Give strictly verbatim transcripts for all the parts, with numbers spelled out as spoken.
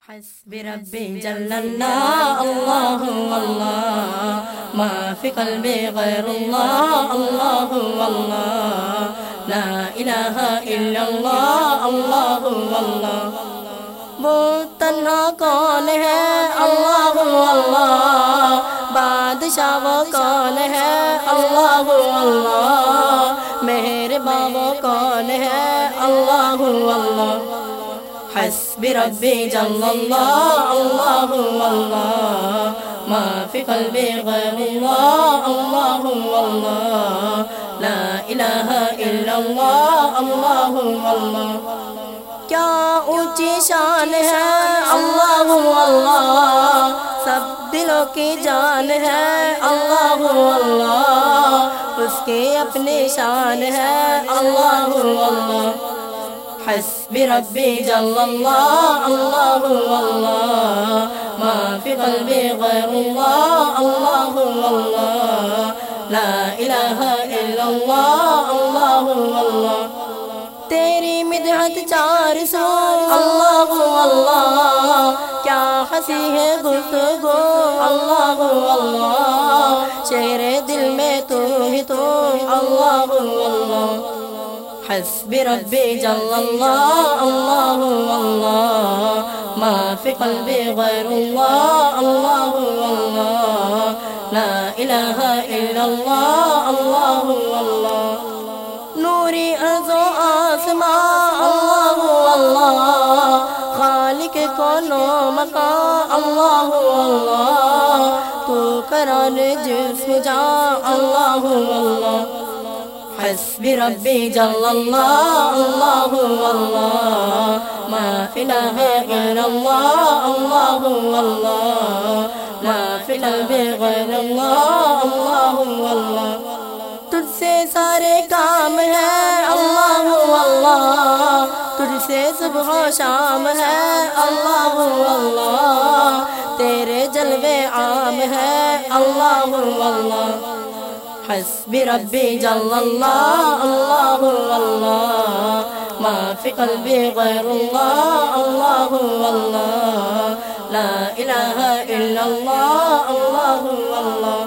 حسبي ربي جل الله الله الله ما في قلبي غير الله الله الله لا إله إلا الله الله الله وہ تنہا کون ہے اللہ اللہ بادشاہ وہ کون ہے اللہ اللہ مہربان وہ کون ہے اللہ اللہ حسبي ربي جل الله الله الله ما في قلبي غير الله الله الله لا إله إلا الله الله الله کیا اونچی شان ہے اللہ اللہ سب دلوں کی جان ہے اللہ اللہ اس کی اپنی شان ہے اللہ اللہ حسبي ربي جل الله الله الله ما في قلبي غير الله الله الله لا إله إلا الله الله الله تیری مدحت چار سو اللہ اللہ کیا ہنسی ہے گفتگو اللہ اللہ شعر دل میں تو ہی تو اللہ اللہ حسبي ربي جل الله الله الله ما في قلبي غير الله الله الله لا إله إلا الله الله الله نوری ارض و آسمان اللہ اللہ خالق کون و مکان اللہ اللہ تو کران جسم جان اللہ اللہ حسبي ربي جل الله الله الله ما في إله غير الله الله الله ما في قلبي غير الله الله الله تجھ سے سارے کام ہے اللہ اللہ تجھ سے صبح و شام ہے اللہ اللہ تیرے جلوے عام ہے اللہ اللہ حسبي ربي جل الله الله الله ما في قلبي غير الله الله الله لا إله إلا الله الله الله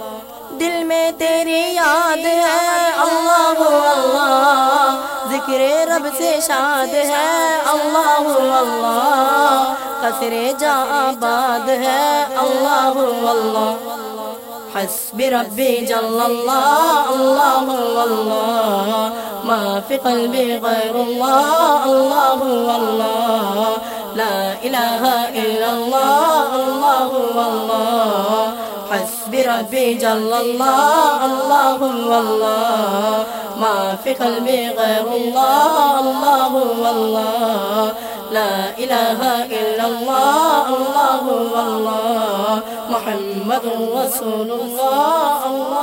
دل میں تیری یاد ہے اللہ اللہ ذکر رب سے شاد ہے اللہ اللہ قصر جاں آباد ہے اللہ اللہ حسبي ربي جل الله الله الله ما في قلبي غير الله الله الله لا إله إلا الله الله الله حسبي ربي جل الله الله الله ما في قلبي غير الله الله الله لا إله إلا الله الله الله محمد رسول الله الله